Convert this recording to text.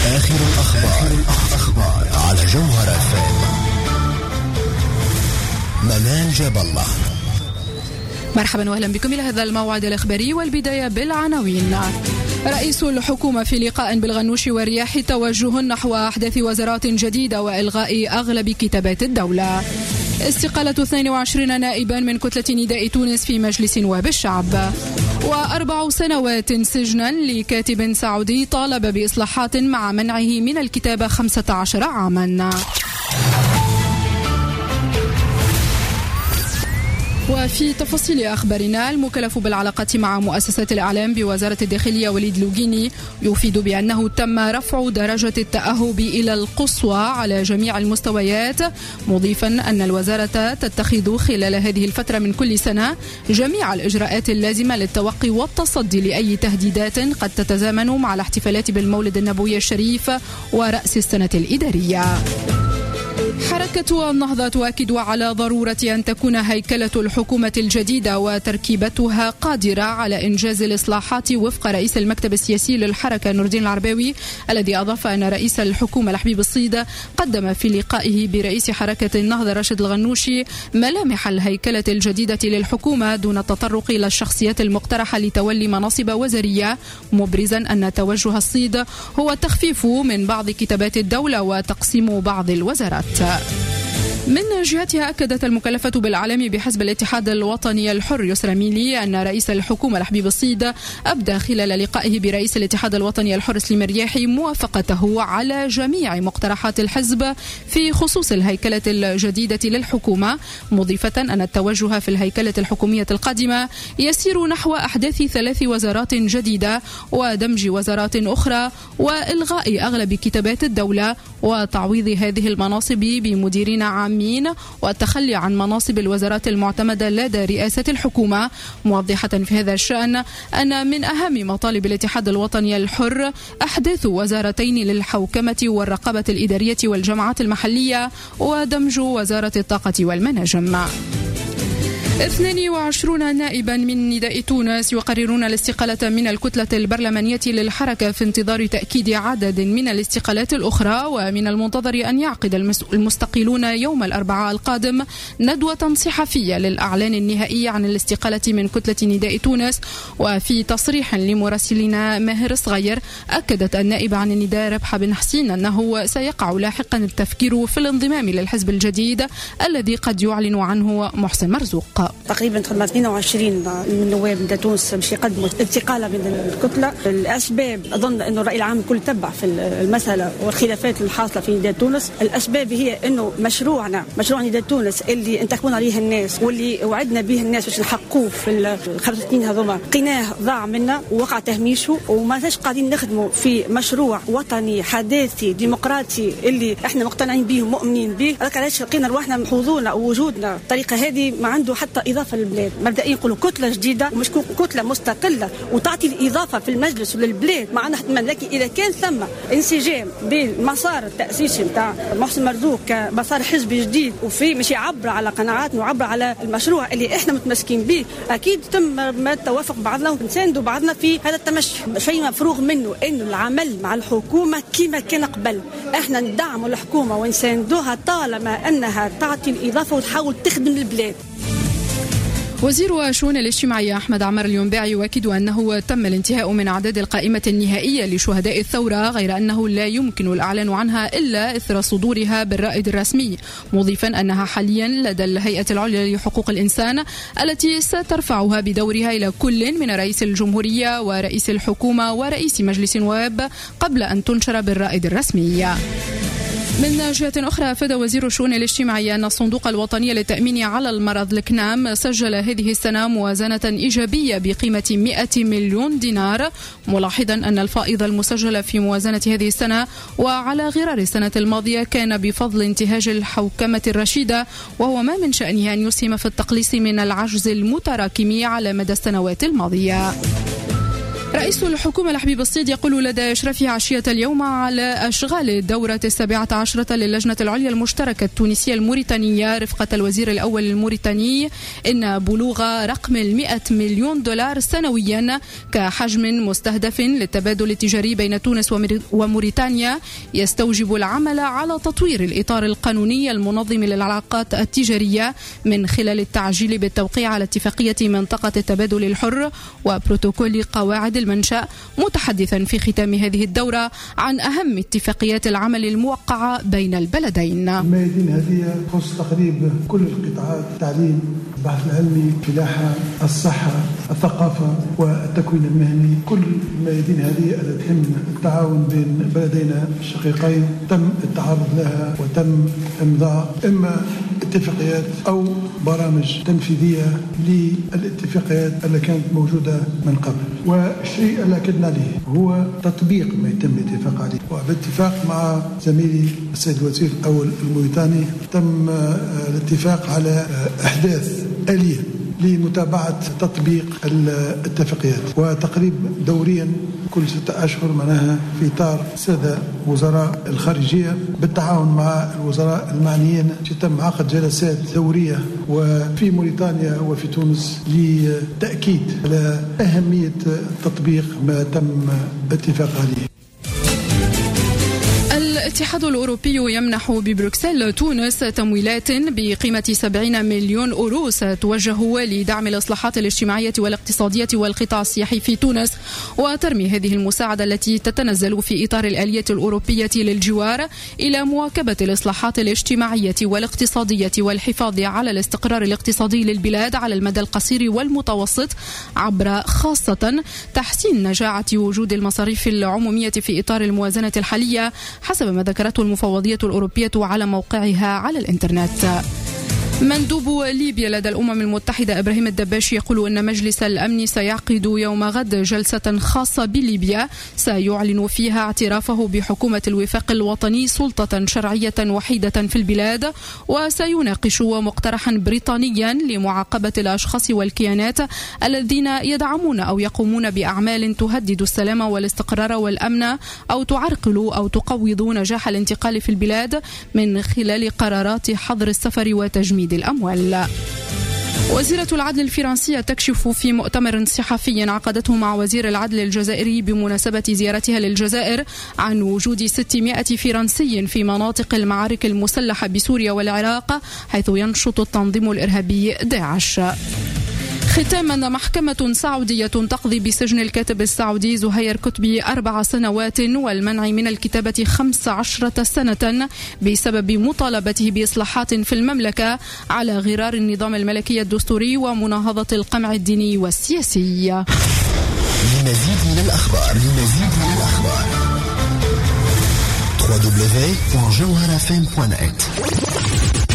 آخر الأخبار على جوهر FM. منال جاب الله. مرحبا واهلا بكم إلى هذا الموعد الإخباري، والبداية بالعناوين. رئيس الحكومة في لقاء بالغنوش والرياح توجه نحو أحداث وزارات جديدة وإلغاء أغلب كتابات الدولة. استقالة 22 نائبا من كتلة نداء تونس في مجلس نواب الشعب. و4 سنوات سجنا لكاتب سعودي طالب بإصلاحات مع منعه من الكتابة 15 عاما. وفي تفاصيل أخبارنا، المكلف بالعلاقات مع مؤسسات الإعلام بوزارة الداخلية وليد لوغيني يفيد بأنه تم رفع درجة التأهب إلى القصوى على جميع المستويات، مضيفا أن الوزارة تتخذ خلال هذه الفترة من كل سنة جميع الإجراءات اللازمة للتوقي والتصدي لأي تهديدات قد تتزامن مع الاحتفالات بالمولد النبوي الشريف ورأس السنة الإدارية. حركة النهضة تؤكد على ضرورة أن تكون هيكلة الحكومة الجديدة وتركيبتها قادرة على إنجاز الإصلاحات وفق رئيس المكتب السياسي للحركة نور الدين العرباوي، الذي أضاف أن رئيس الحكومة لحبيب الصيد قدم في لقائه برئيس حركة النهضة راشد الغنوشي ملامح الهيكلة الجديدة للحكومة دون التطرق إلى الشخصيات المقترحة لتولي مناصب وزارية، مبرزا أن توجه الصيد هو التخفيف من بعض كتابات الدولة وتقسيم بعض الوزارات. من جهتها أكدت المكلفة بالإعلام بحزب الاتحاد الوطني الحر يسرى ميلي أن رئيس الحكومة لحبيب الصيد أبدى خلال لقائه برئيس الاتحاد الوطني الحر سليم الرياحي موافقته على جميع مقترحات الحزب في خصوص الهيكلة الجديدة للحكومة، مضيفة أن التوجه في الهيكلة الحكومية القادمة يسير نحو أحداث 3 وزارات جديدة ودمج وزارات أخرى وإلغاء أغلب كتابات الدولة وتعويض هذه المناصب بمديرين عامين والتخلي عن مناصب الوزارات المعتمدة لدى رئاسة الحكومة، موضحة في هذا الشأن أن من أهم مطالب الاتحاد الوطني الحر أحداث وزارتين للحوكمة والرقابة الإدارية والجماعات المحلية ودمج وزارة الطاقة والمناجم. 22 نائبا من نداء تونس يقررون الاستقالة من الكتلة البرلمانية للحركة في انتظار تأكيد عدد من الاستقالات الأخرى، ومن المنتظر أن يعقد المستقيلون يوم الأربعاء القادم ندوة صحفية للأعلان النهائي عن الاستقالة من كتلة نداء تونس. وفي تصريح لمراسلنا ماهر صغير أكدت النائبة عن النداء ربحة بن حسين أنه سيقع لاحقا التفكير في الانضمام للحزب الجديد الذي قد يعلن عنه محسن مرزوق. تقريبا 22 من نواب نداء تونس باش يقدموا استقالة من الكتلة. الأسباب أظن أنه الرأي العام الكل تبع في المسألة والخلافات الحاصلة في نداء تونس. الأسباب هي أنه مشروع نداء تونس اللي انتخبونا عليه الناس واللي وعدنا به الناس باش نحققوه في 5 سنين هذوما قناه ضاع منا ووقع تهميشه، وما زالش قاعدين نخدموا في مشروع وطني حداثي ديمقراطي اللي احنا مقتنعين به ومؤمنين به. علاش لقينا رواحنا محظوظنا ووجودنا الطريقة هذه ما عنده حتى إضافة للبلاد. مبدئيا نقولوا كتلة جديدة ومش كتلة مستقلة وتعطي الإضافة في المجلس وللبلاد مع أنها تمنى، لكن إذا كان ثم انسجام بين مسار التأسيسي نتاع محسن مرزوق كمسار حزبي جديد وفي مش يعبر على قناعاتنا ويعبر على المشروع اللي احنا متمسكين به، أكيد تم التوافق بعضنا ونساندوا بعضنا في هذا التمشي. شيء مفروغ منه إنه العمل مع الحكومة كما كان قبل، احنا ندعم الحكومة ونساندوها طالما أنها تعطي الإضافة وتحاول تخدم البلاد. وزير الشؤون الاجتماعية أحمد عمر الينباعي يؤكد أنه تم الانتهاء من أعداد القائمة النهائية لشهداء الثورة، غير أنه لا يمكن الإعلان عنها إلا إثر صدورها بالرائد الرسمي، مضيفا أنها حاليا لدى الهيئة العليا لحقوق الإنسان التي سترفعها بدورها إلى كل من رئيس الجمهورية ورئيس الحكومة ورئيس مجلس النواب قبل أن تنشر بالرائد الرسمي. من جهة أخرى، أفاد وزير الشؤون الاجتماعية أن الصندوق الوطني للتأمين على المرض الكنام سجل هذه السنة موازنة إيجابية بقيمة 100 مليون دينار، ملاحظا أن الفائض المسجل في موازنة هذه السنة وعلى غرار السنة الماضية كان بفضل انتهاج الحوكمة الرشيدة، وهو ما من شأنه أن يسهم في التقليص من العجز المتراكم على مدى السنوات الماضية. رئيس الحكومة الحبيب الصيد يقول لدى إشرافه عشية اليوم على أشغال الدورة 17 للجنة العليا المشتركة التونسية الموريتانية رفقة الوزير الأول الموريتاني إن بلوغ رقم 100 مليون دولار سنويا كحجم مستهدف للتبادل التجاري بين تونس وموريتانيا يستوجب العمل على تطوير الإطار القانوني المنظم للعلاقات التجارية من خلال التعجيل بالتوقيع على اتفاقية منطقة التبادل الحر وبروتوكول قواعد المنشأ، متحدثا في ختام هذه الدورة عن أهم اتفاقيات العمل الموقعة بين البلدين. الميادين هذه تخص تقريبا كل القطاعات: التعليم، البحث العلمي، الفلاحة، الصحة، الثقافة والتكوين المهني. كل الميادين هذه التي تهم التعاون بين بلدينا الشقيقين تم التعرض لها وتم إمضاء إما اتفاقيات أو برامج تنفيذية للاتفاقيات اللي كانت موجودة من قبل. والشيء اللي أكدنا عليه هو تطبيق ما يتم الاتفاق عليه، وباتفاق مع زميلي السيد الوزير الأول الموريتاني تم الاتفاق على إحداث آلية لمتابعة تطبيق الاتفاقيات، وتقريبا دوريا كل 6 أشهر معناها في إطار السادة وزراء الخارجية بالتعاون مع الوزراء المعنيين تم عقد جلسات دورية وفي موريتانيا وفي تونس لتأكيد على أهمية تطبيق ما تم الاتفاق عليه. الاتحاد الأوروبي يمنح ببروكسل تونس تمويلات بقيمة 70 مليون أورو ستوجه لدعم الإصلاحات الاجتماعية والاقتصادية والقطاع السياحي في تونس. وترمي هذه المساعدة التي تتنزل في إطار الآلية الأوروبية للجوار إلى مواكبة الإصلاحات الاجتماعية والاقتصادية والحفاظ على الاستقرار الاقتصادي للبلاد على المدى القصير والمتوسط عبر خاصة تحسين نجاعة وجود المصاريف العمومية في إطار الموازنة الحالية، حسب ما ذكرته المفوضية الأوروبية على موقعها على الإنترنت. مندوب ليبيا لدى الأمم المتحدة إبراهيم الدباشي يقول أن مجلس الأمن سيعقد يوم غد جلسة خاصة بليبيا سيعلن فيها اعترافه بحكومة الوفاق الوطني سلطة شرعية وحيدة في البلاد، وسيناقش مقترحا بريطانيا لمعاقبة الأشخاص والكيانات الذين يدعمون أو يقومون بأعمال تهدد السلام والاستقرار والأمن أو تعرقل أو تقوض نجاح الانتقال في البلاد من خلال قرارات حظر السفر وتجميد الأموال. وزيرة العدل الفرنسية تكشف في مؤتمر صحفي عقدته مع وزير العدل الجزائري بمناسبة زيارتها للجزائر عن وجود 600 فرنسي في مناطق المعارك المسلحة بسوريا والعراق حيث ينشط التنظيم الإرهابي داعش. ختاما، محكمة سعودية تقضي بسجن الكاتب السعودي زهير كتبي 4 سنوات والمنع من الكتابة 15 سنة بسبب مطالبته بإصلاحات في المملكة على غرار النظام الملكي الدستوري ومناهضة القمع الديني والسياسي. لمزيد من الأخبار www.jawharafm.net